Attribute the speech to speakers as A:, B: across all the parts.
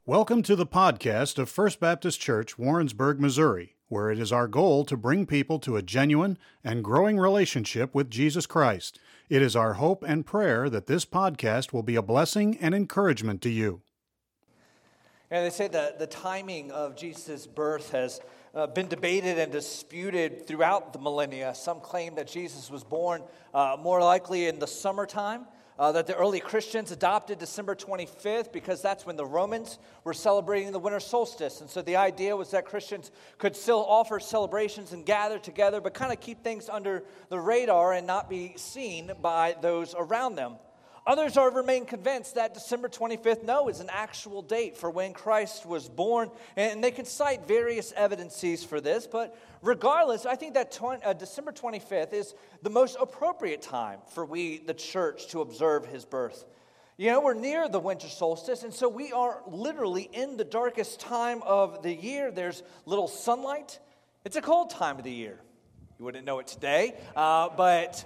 A: Welcome to the podcast of First Baptist Church, Warrensburg, Missouri, where it is our goal to bring people to a genuine and growing relationship with Jesus Christ. It is our hope and prayer that this podcast will be a blessing and encouragement to you.
B: And they say that the timing of Jesus' birth has been debated and disputed throughout the millennia. Some claim that Jesus was born more likely in the summertime, that the early Christians adopted December 25th because that's when the Romans were celebrating the winter solstice. And so the idea was that Christians could still offer celebrations and gather together, but kind of keep things under the radar and not be seen by those around them. Others remain convinced that December 25th, is an actual date for when Christ was born, and they can cite various evidences for this, but regardless, I think that December 25th is the most appropriate time for we, the church, to observe his birth. You know, we're near the winter solstice, and so we are literally in the darkest time of the year. There's little sunlight. It's a cold time of the year. You wouldn't know it today, but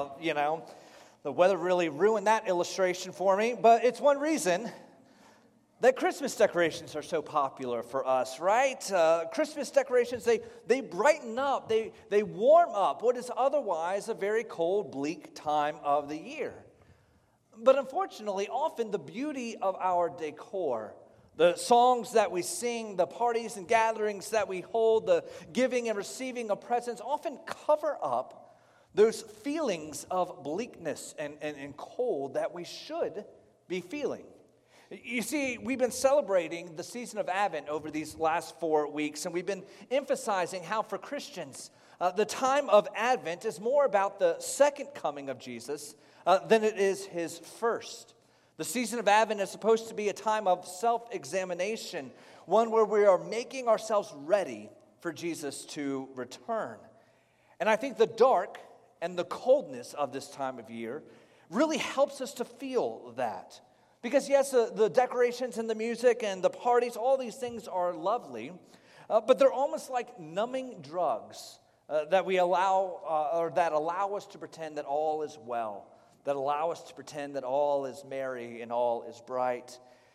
B: the weather really ruined that illustration for me, but it's one reason that Christmas decorations are so popular for us, right? Christmas decorations, they brighten up, they warm up what is otherwise a very cold, bleak time of the year. But unfortunately, often the beauty of our decor, the songs that we sing, the parties and gatherings that we hold, the giving and receiving of presents often cover up those feelings of bleakness and cold that we should be feeling. You see, we've been celebrating the season of Advent over these last 4 weeks, and we've been emphasizing how for Christians, the time of Advent is more about the second coming of Jesus than it is his first. The season of Advent is supposed to be a time of self-examination, one where we are making ourselves ready for Jesus to return. And I think the dark and the coldness of this time of year really helps us to feel that. Because yes, the decorations and the music and the parties, all these things are lovely, but they're almost like numbing drugs that allow us to pretend that all is well, that allow us to pretend that all is merry and all is bright.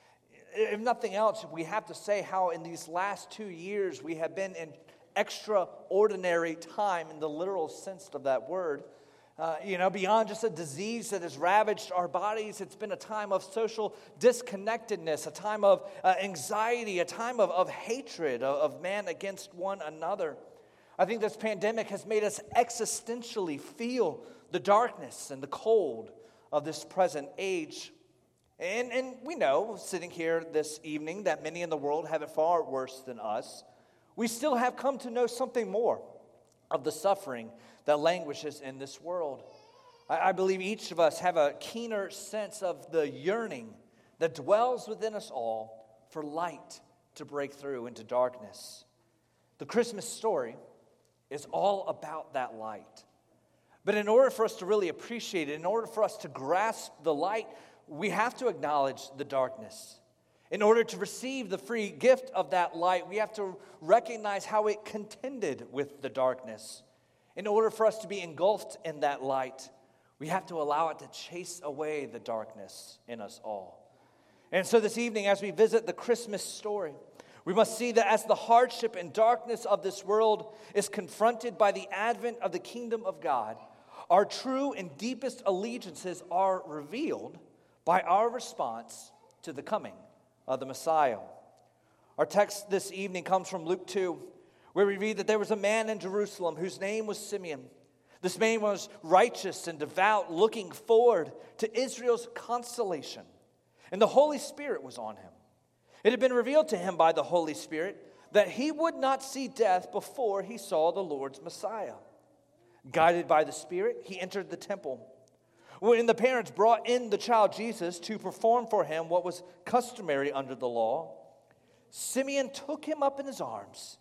B: If nothing else, we have to say how in these last 2 years we have been in extraordinary time in the literal sense of that word. Beyond just a disease that has ravaged our bodies, it's been a time of social disconnectedness, a time of anxiety, a time of hatred of man against one another. I think this pandemic has made us existentially feel the darkness and the cold of this present age. And we know, sitting here this evening, that many in the world have it far worse than us. We still have come to know something more of the suffering that languishes in this world. I believe each of us have a keener sense of the yearning that dwells within us all for light to break through into darkness. The Christmas story is all about that light. But in order for us to really appreciate it, in order for us to grasp the light, we have to acknowledge the darkness. In order to receive the free gift of that light, we have to recognize how it contended with the darkness. In order for us to be engulfed in that light, we have to allow it to chase away the darkness in us all. And so this evening, as we visit the Christmas story, we must see that as the hardship and darkness of this world is confronted by the advent of the kingdom of God, our true and deepest allegiances are revealed by our response to the coming of the Messiah. Our text this evening comes from Luke 2, where we read that there was a man in Jerusalem whose name was Simeon. This man was righteous and devout, looking forward to Israel's consolation, and the Holy Spirit was on him. It had been revealed to him by the Holy Spirit that he would not see death before he saw the Lord's Messiah. Guided by the Spirit, he entered the temple. When the parents brought in the child Jesus to perform for him what was customary under the law, Simeon took him up in his arms,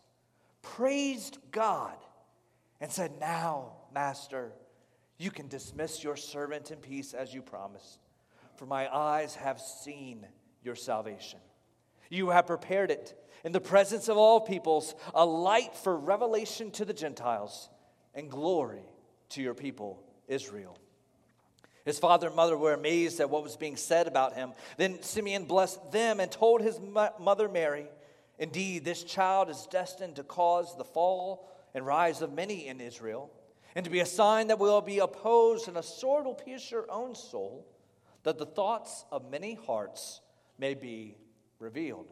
B: praised God, and said, "Now, Master, you can dismiss your servant in peace as you promised, for my eyes have seen your salvation. You have prepared it in the presence of all peoples, a light for revelation to the Gentiles and glory to your people, Israel." His father and mother were amazed at what was being said about him. Then Simeon blessed them and told his mother Mary, "Indeed, this child is destined to cause the fall and rise of many in Israel, and to be a sign that will be opposed, and a sword will pierce your own soul, that the thoughts of many hearts may be revealed."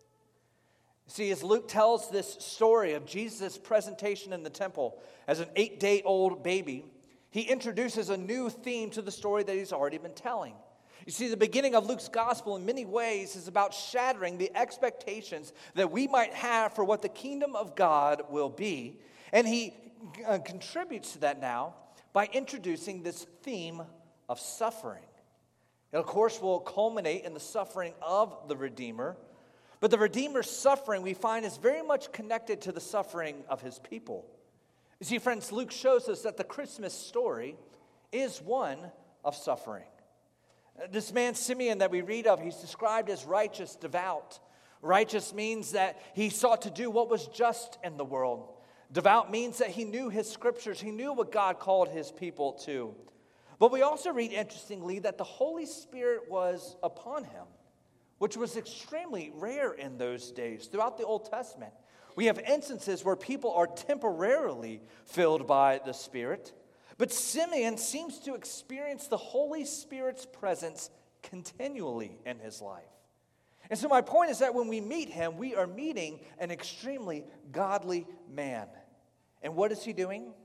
B: See, as Luke tells this story of Jesus' presentation in the temple as an 8-day-old baby, he introduces a new theme to the story that he's already been telling. You see, the beginning of Luke's gospel in many ways is about shattering the expectations that we might have for what the kingdom of God will be. And he contributes to that now by introducing this theme of suffering. It, of course, will culminate in the suffering of the Redeemer. But the Redeemer's suffering, we find, is very much connected to the suffering of his people. You see, friends, Luke shows us that the Christmas story is one of suffering. This man Simeon that we read of, he's described as righteous, devout. Righteous means that he sought to do what was just in the world. Devout means that he knew his scriptures. He knew what God called his people to. But we also read, interestingly, that the Holy Spirit was upon him, which was extremely rare in those days. Throughout the Old Testament, we have instances where people are temporarily filled by the Spirit. But Simeon seems to experience the Holy Spirit's presence continually in his life. And so my point is that when we meet him, we are meeting an extremely godly man. And what is he doing?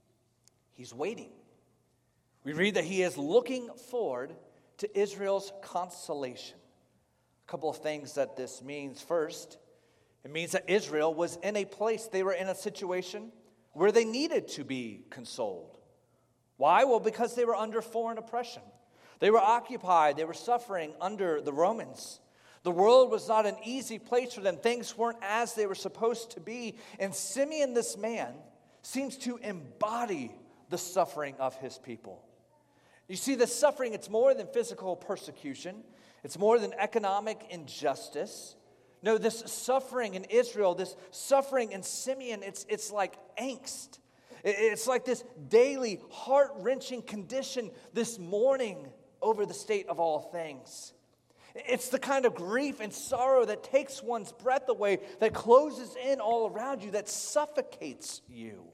B: He's waiting. We read that he is looking forward to Israel's consolation. A couple of things that this means. First, it means that Israel was in a place, they were in a situation where they needed to be consoled. Why? Well, because they were under foreign oppression. They were occupied, they were suffering under the Romans. The world was not an easy place for them. Things weren't as they were supposed to be. And Simeon, this man, seems to embody the suffering of his people. You see, the suffering, it's more than physical persecution. It's more than economic injustice. No, this suffering in Israel, this suffering in Simeon, it's like angst. It's like this daily heart-wrenching condition, this mourning over the state of all things. It's the kind of grief and sorrow that takes one's breath away, that closes in all around you, that suffocates you.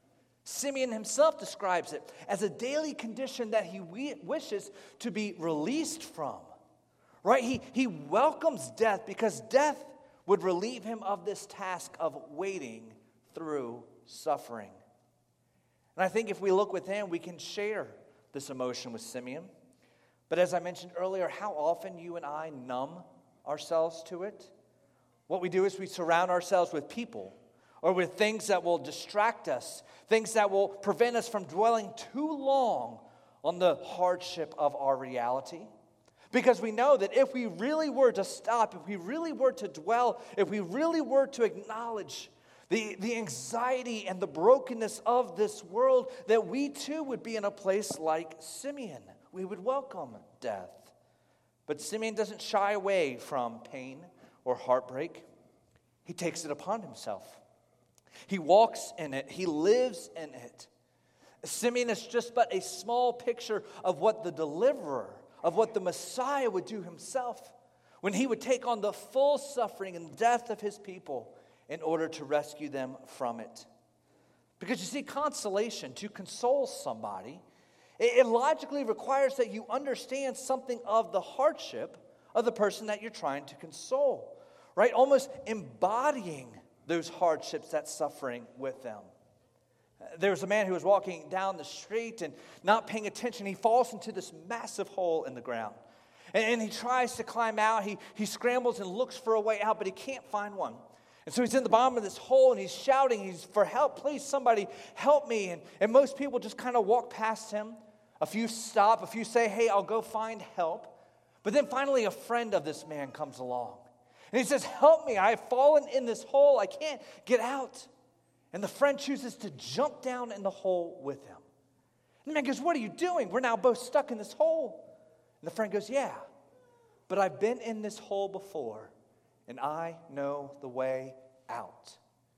B: Simeon himself describes it as a daily condition that he wishes to be released from. Right? He welcomes death because death would relieve him of this task of waiting through suffering. And I think if we look within, we can share this emotion with Simeon. But as I mentioned earlier, how often you and I numb ourselves to it? What we do is we surround ourselves with people or with things that will distract us, things that will prevent us from dwelling too long on the hardship of our reality. Because we know that if we really were to stop, if we really were to dwell, if we really were to acknowledge the anxiety and the brokenness of this world, that we too would be in a place like Simeon. We would welcome death. But Simeon doesn't shy away from pain or heartbreak. He takes it upon himself. He walks in it. He lives in it. Simeon is just but a small picture of what the deliverer, of what the Messiah would do himself when he would take on the full suffering and death of his people in order to rescue them from it. Because you see, consolation, to console somebody, it logically requires that you understand something of the hardship of the person that you're trying to console, right? Almost embodying those hardships, that suffering with them. There was a man who was walking down the street and not paying attention. He falls into this massive hole in the ground. And he tries to climb out. He scrambles and looks for a way out, but he can't find one. And so he's in the bottom of this hole and he's shouting, he's for help. Please, somebody help me. And most people just kind of walk past him. A few stop, a few say, hey, I'll go find help. But then finally a friend of this man comes along. And he says, help me, I have fallen in this hole. I can't get out. And the friend chooses to jump down in the hole with him. And the man goes, what are you doing? We're now both stuck in this hole. And the friend goes, yeah, but I've been in this hole before, and I know the way out.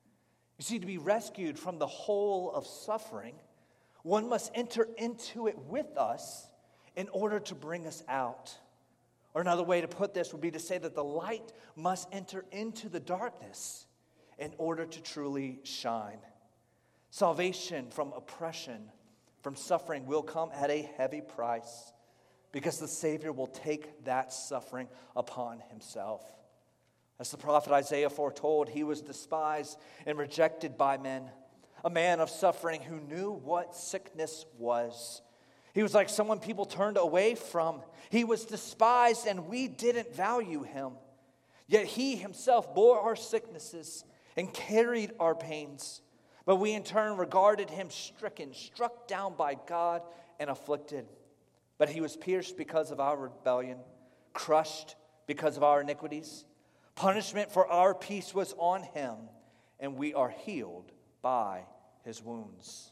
B: You see, to be rescued from the hole of suffering, one must enter into it with us in order to bring us out. Or another way to put this would be to say that the light must enter into the darkness in order to truly shine. Salvation from oppression, from suffering, will come at a heavy price because the Savior will take that suffering upon himself. As the prophet Isaiah foretold, he was despised and rejected by men, a man of suffering who knew what sickness was. He was like someone people turned away from. He was despised and we didn't value him. Yet he himself bore our sicknesses and carried our pains. But we in turn regarded him stricken, struck down by God and afflicted. But he was pierced because of our rebellion, crushed because of our iniquities. Punishment for our peace was on him, and we are healed by his wounds.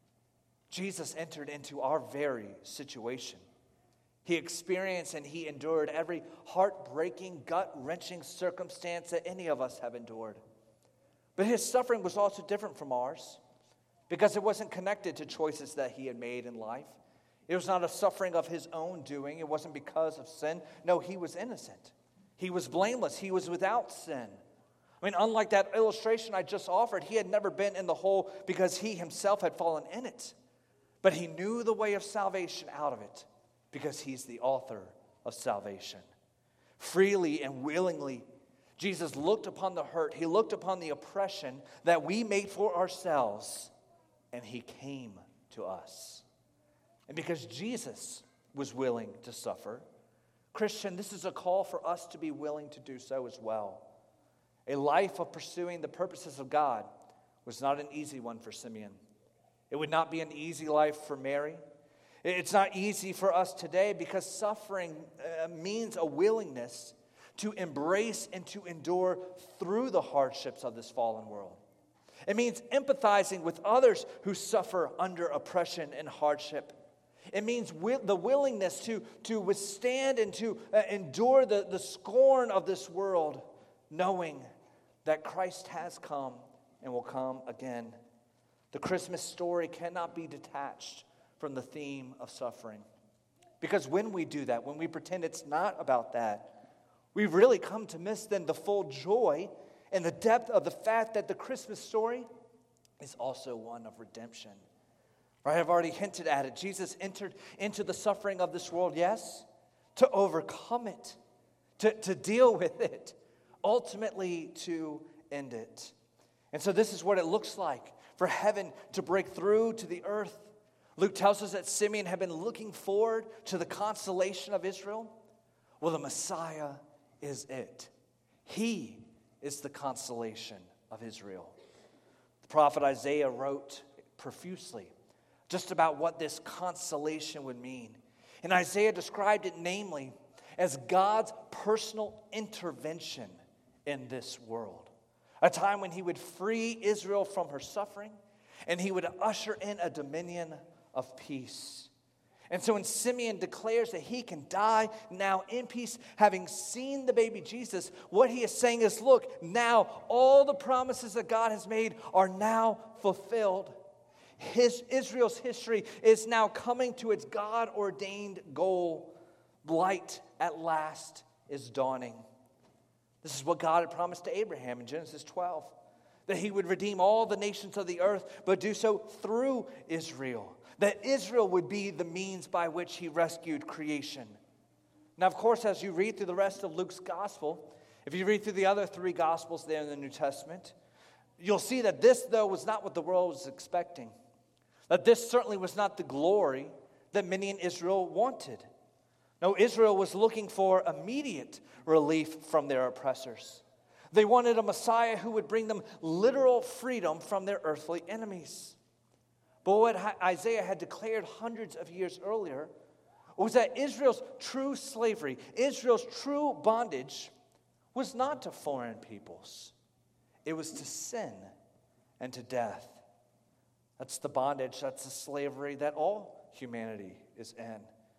B: Jesus entered into our very situation. He experienced and he endured every heartbreaking, gut-wrenching circumstance that any of us have endured. But his suffering was also different from ours because it wasn't connected to choices that he had made in life. It was not a suffering of his own doing. It wasn't because of sin. No, he was innocent. He was blameless. He was without sin. I mean, unlike that illustration I just offered, he had never been in the hole because he himself had fallen in it. But he knew the way of salvation out of it because he's the author of salvation. Freely and willingly, Jesus looked upon the hurt. He looked upon the oppression that we made for ourselves, and he came to us. And because Jesus was willing to suffer, Christian, this is a call for us to be willing to do so as well. A life of pursuing the purposes of God was not an easy one for Simeon. It would not be an easy life for Mary. It's not easy for us today because suffering means a willingness to embrace and to endure through the hardships of this fallen world. It means empathizing with others who suffer under oppression and hardship. It means the willingness to withstand and to endure the scorn of this world, knowing that Christ has come and will come again. The Christmas story cannot be detached from the theme of suffering. Because when we do that, when we pretend it's not about that, we've really come to miss then the full joy and the depth of the fact that the Christmas story is also one of redemption. Right, I've already hinted at it. Jesus entered into the suffering of this world, yes, to overcome it, to deal with it, ultimately to end it. And so this is what it looks like for heaven to break through to the earth. Luke tells us that Simeon had been looking forward to the consolation of Israel. Well, the Messiah is it. He is the consolation of Israel. The prophet Isaiah wrote profusely just about what this consolation would mean. And Isaiah described it namely as God's personal intervention in this world. A time when he would free Israel from her suffering and he would usher in a dominion of peace. And so when Simeon declares that he can die now in peace, having seen the baby Jesus, what he is saying is, look, now all the promises that God has made are now fulfilled. Israel's history is now coming to its God-ordained goal. Light at last is dawning. This is what God had promised to Abraham in Genesis 12, that he would redeem all the nations of the earth, but do so through Israel, that Israel would be the means by which he rescued creation. Now, of course, as you read through the rest of Luke's gospel, if you read through the other three gospels there in the New Testament, you'll see that this, though, was not what the world was expecting. That this certainly was not the glory that many in Israel wanted. No, Israel was looking for immediate relief from their oppressors. They wanted a Messiah who would bring them literal freedom from their earthly enemies. But what Isaiah had declared hundreds of years earlier was that Israel's true slavery, Israel's true bondage, was not to foreign peoples. It was to sin and to death. That's the bondage, that's the slavery that all humanity is in.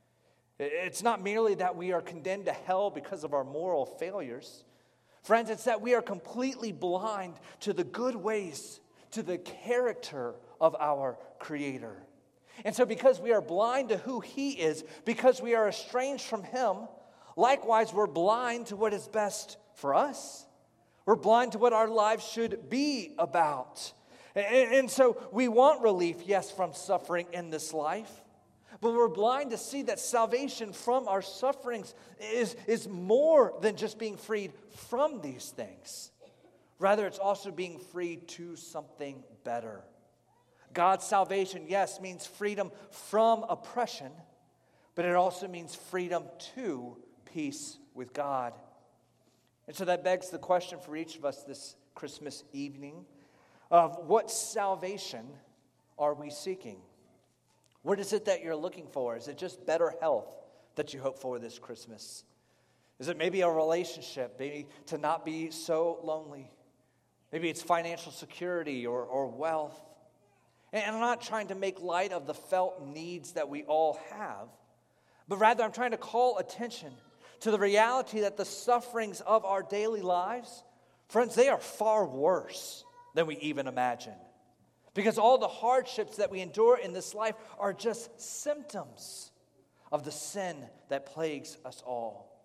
B: It's not merely that we are condemned to hell because of our moral failures. Friends, it's that we are completely blind to the good ways, to the character of our Creator. And so because we are blind to who he is, because we are estranged from him, likewise we're blind to what is best for us. We're blind to what our lives should be about. And so we want relief, yes, from suffering in this life. But we're blind to see that salvation from our sufferings is more than just being freed from these things. Rather, it's also being freed to something better. God's salvation, yes, means freedom from oppression, but it also means freedom to peace with God. And so that begs the question for each of us this Christmas evening of what salvation are we seeking? What is it that you're looking for? Is it just better health that you hope for this Christmas? Is it maybe a relationship, maybe to not be so lonely? Maybe it's financial security or wealth. And I'm not trying to make light of the felt needs that we all have, but rather I'm trying to call attention to the reality that the sufferings of our daily lives, friends, they are far worse than we even imagine. Because all the hardships that we endure in this life are just symptoms of the sin that plagues us all.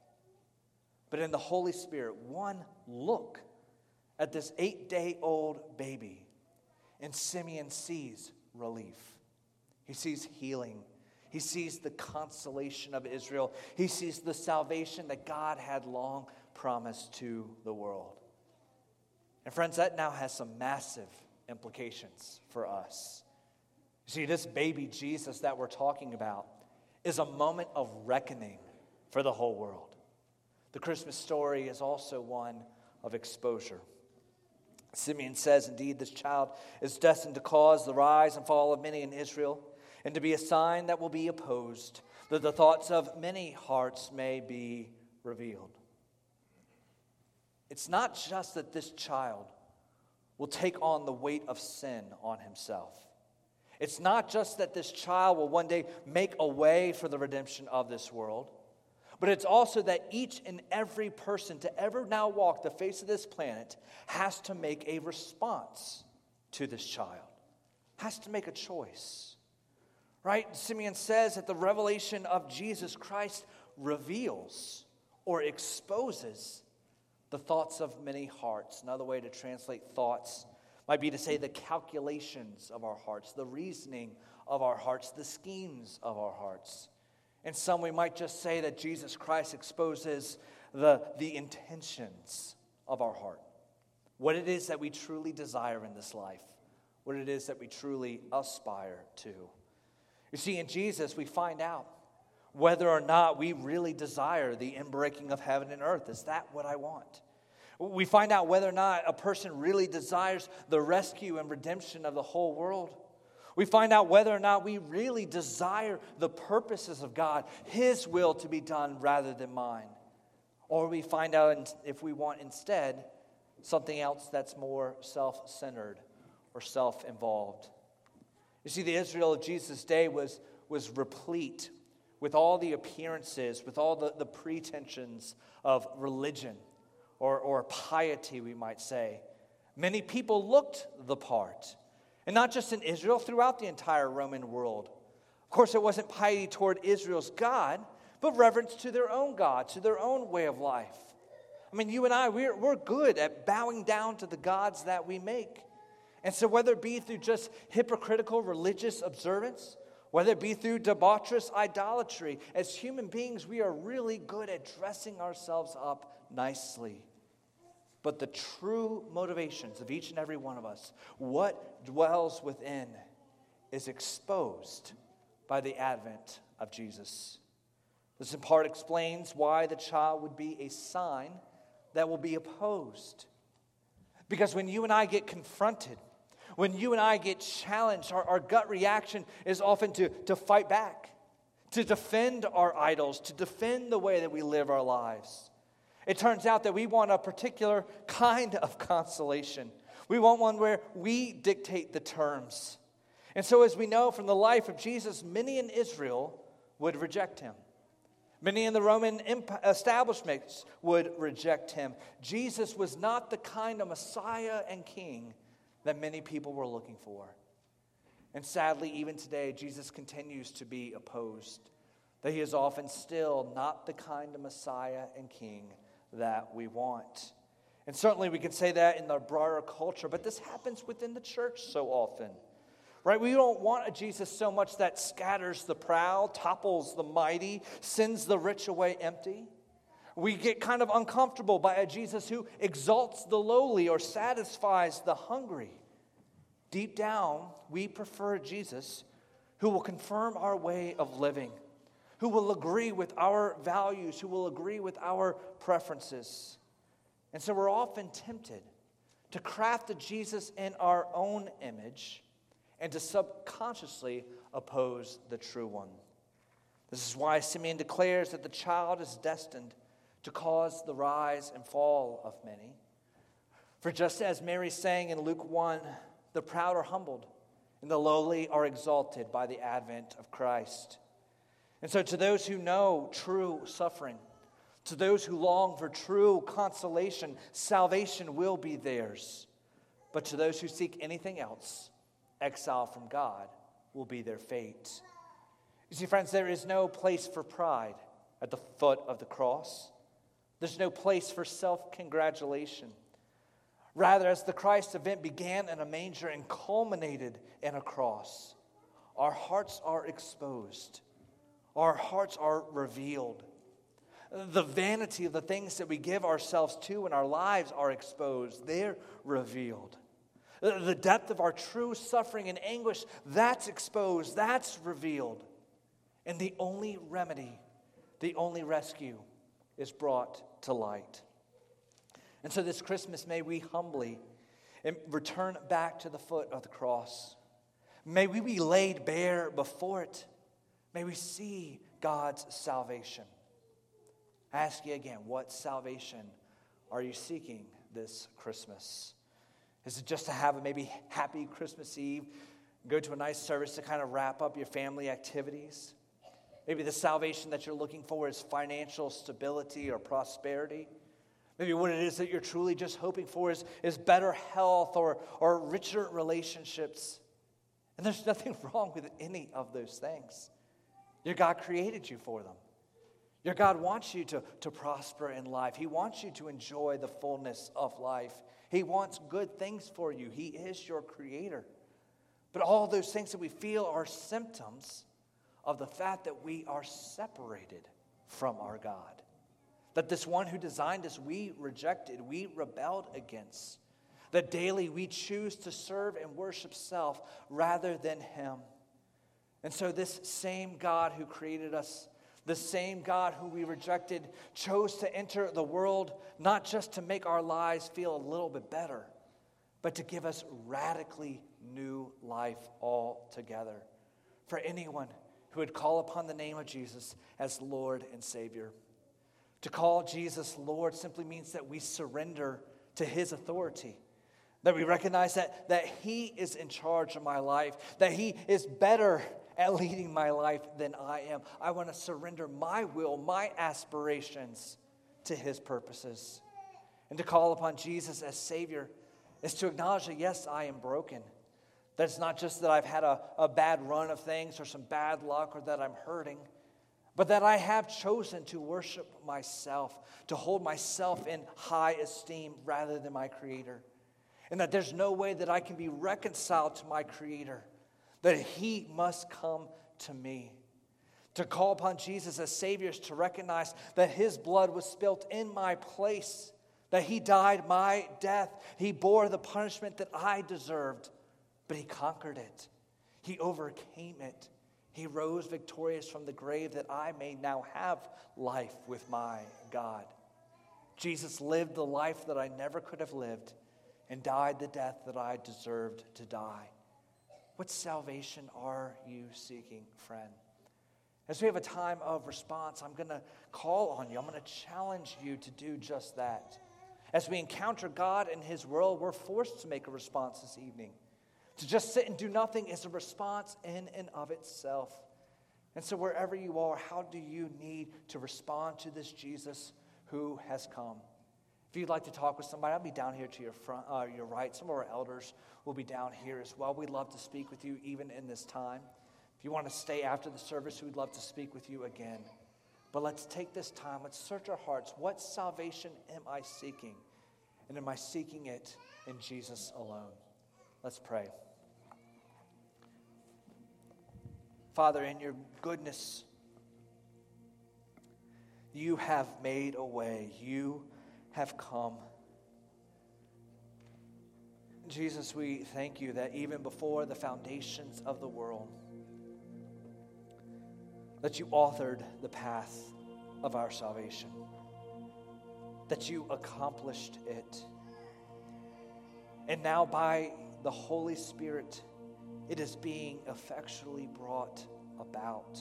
B: But in the Holy Spirit, one look at this 8-day-old baby, and Simeon sees relief. He sees healing. He sees the consolation of Israel. He sees the salvation that God had long promised to the world. And friends, that now has some massive implications for us. You see, this baby Jesus that we're talking about is a moment of reckoning for the whole world. The Christmas story is also one of exposure. Simeon says, indeed, this child is destined to cause the rise and fall of many in Israel, and to be a sign that will be opposed, that the thoughts of many hearts may be revealed. It's not just that this child will take on the weight of sin on himself. It's not just that this child will one day make a way for the redemption of this world, but it's also that each and every person to ever now walk the face of this planet has to make a response to this child, has to make a choice. Right? Simeon says that the revelation of Jesus Christ reveals or exposes the thoughts of many hearts. Another way to translate thoughts might be to say the calculations of our hearts, the reasoning of our hearts, the schemes of our hearts. And some we might just say that Jesus Christ exposes the intentions of our heart. What it is that we truly desire in this life. What it is that we truly aspire to. You see, in Jesus we find out whether or not we really desire the inbreaking of heaven and earth. Is that what I want? We find out whether or not a person really desires the rescue and redemption of the whole world. We find out whether or not we really desire the purposes of God, His will to be done rather than mine. Or we find out if we want instead something else that's more self-centered or self-involved. You see, the Israel of Jesus' day was replete with all the appearances, with all the pretensions of religion or piety, we might say. Many people looked the part. And not just in Israel, throughout the entire Roman world. Of course, it wasn't piety toward Israel's God, but reverence to their own God, to their own way of life. I mean, you and I, we're good at bowing down to the gods that we make. And so whether it be through just hypocritical religious observance, whether it be through debaucherous idolatry, as human beings, we are really good at dressing ourselves up nicely. But the true motivations of each and every one of us, what dwells within, is exposed by the advent of Jesus. This in part explains why the child would be a sign that will be opposed. Because when you and I get confronted, when you and I get challenged, our gut reaction is often to fight back, to defend our idols, to defend the way that we live our lives. It turns out that we want a particular kind of consolation. We want one where we dictate the terms. And so as we know from the life of Jesus, many in Israel would reject him. Many in the Roman establishments would reject him. Jesus was not the kind of Messiah and King that many people were looking for. And sadly, even today, Jesus continues to be opposed. That he is often still not the kind of Messiah and King that we want. And certainly we can say that in the broader culture, but this happens within the church so often. Right? We don't want a Jesus so much that scatters the proud, topples the mighty, sends the rich away empty. We get kind of uncomfortable by a Jesus who exalts the lowly or satisfies the hungry. Deep down, we prefer a Jesus who will confirm our way of living, who will agree with our values, who will agree with our preferences. And so we're often tempted to craft a Jesus in our own image and to subconsciously oppose the true one. This is why Simeon declares that the child is destined to cause the rise and fall of many. For just as Mary sang in Luke 1, the proud are humbled, and the lowly are exalted by the advent of Christ. And so to those who know true suffering, to those who long for true consolation, salvation will be theirs. But to those who seek anything else, exile from God will be their fate. You see, friends, there is no place for pride at the foot of the cross. There's no place for self-congratulation. Rather, as the Christ event began in a manger and culminated in a cross, our hearts are exposed. Our hearts are revealed. The vanity of the things that we give ourselves to in our lives are exposed. They're revealed. The depth of our true suffering and anguish, that's exposed, that's revealed. And the only remedy, the only rescue is brought to light. And so this Christmas, may we humbly return back to the foot of the cross. May we be laid bare before it. May we see God's salvation. I ask you again, what salvation are you seeking this Christmas? Is it just to have a maybe happy Christmas Eve, go to a nice service to kind of wrap up your family activities? Maybe the salvation that you're looking for is financial stability or prosperity. Maybe what it is that you're truly just hoping for is better health or richer relationships. And there's nothing wrong with any of those things. Your God created you for them. Your God wants you to prosper in life. He wants you to enjoy the fullness of life. He wants good things for you. He is your creator. But all those things that we feel are symptoms of the fact that we are separated from our God. That this one who designed us, we rejected, we rebelled against. That daily we choose to serve and worship self rather than Him. And so this same God who created us, the same God who we rejected, chose to enter the world not just to make our lives feel a little bit better, but to give us radically new life altogether. For anyone who would call upon the name of Jesus as Lord and Savior. To call Jesus Lord simply means that we surrender to His authority. That we recognize that He is in charge of my life. That He is better at leading my life than I am. I want to surrender my will, my aspirations to His purposes. And to call upon Jesus as Savior is to acknowledge that, yes, I am broken. That it's not just that I've had a bad run of things or some bad luck or that I'm hurting, but that I have chosen to worship myself, to hold myself in high esteem rather than my Creator. And that there's no way that I can be reconciled to my Creator, that He must come to me. To call upon Jesus as Savior is to recognize that His blood was spilt in my place, that He died my death. He bore the punishment that I deserved, but He conquered it. He overcame it. He rose victorious from the grave that I may now have life with my God. Jesus lived the life that I never could have lived and died the death that I deserved to die. What salvation are you seeking, friend? As we have a time of response, I'm going to call on you. I'm going to challenge you to do just that. As we encounter God and His world, we're forced to make a response this evening. To just sit and do nothing is a response in and of itself. And so wherever you are, how do you need to respond to this Jesus who has come? If you'd like to talk with somebody, I'll be down here to your front, your right. Some of our elders will be down here as well. We'd love to speak with you even in this time. If you want to stay after the service, we'd love to speak with you again. But let's take this time. Let's search our hearts. What salvation am I seeking? And am I seeking it in Jesus alone? Let's pray. Father, in your goodness, you have made a way. You have come. Jesus, we thank you that even before the foundations of the world, that you authored the path of our salvation, that you accomplished it. And now by the Holy Spirit, it is being effectually brought about.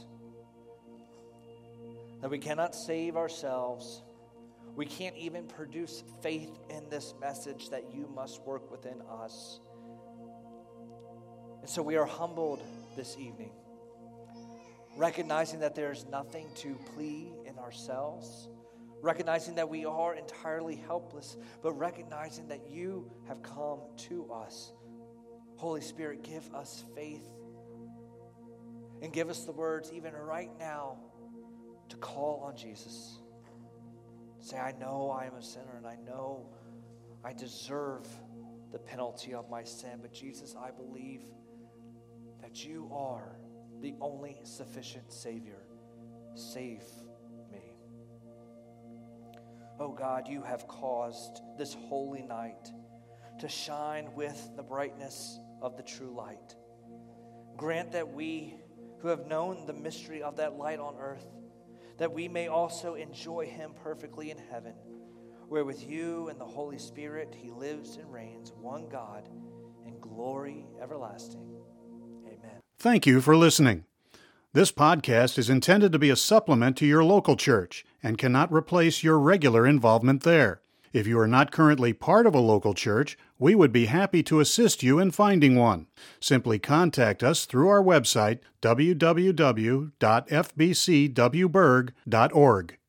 B: That we cannot save ourselves. We can't even produce faith in this message, that you must work within us. And so we are humbled this evening, recognizing that there is nothing to plead in ourselves, recognizing that we are entirely helpless, but recognizing that you have come to us. Holy Spirit, give us faith and give us the words even right now to call on Jesus. Say, I know I am a sinner and I know I deserve the penalty of my sin, but Jesus, I believe that you are the only sufficient Savior. Save me. Oh God, you have caused this holy night to shine with the brightness of the true light. Grant that we who have known the mystery of that light on earth, that we may also enjoy him perfectly in heaven, where with you and the Holy Spirit he lives and reigns, one God, in glory everlasting. Amen.
A: Thank you for listening. This podcast is intended to be a supplement to your local church and cannot replace your regular involvement there. If you are not currently part of a local church, we would be happy to assist you in finding one. Simply contact us through our website, www.fbcwberg.org.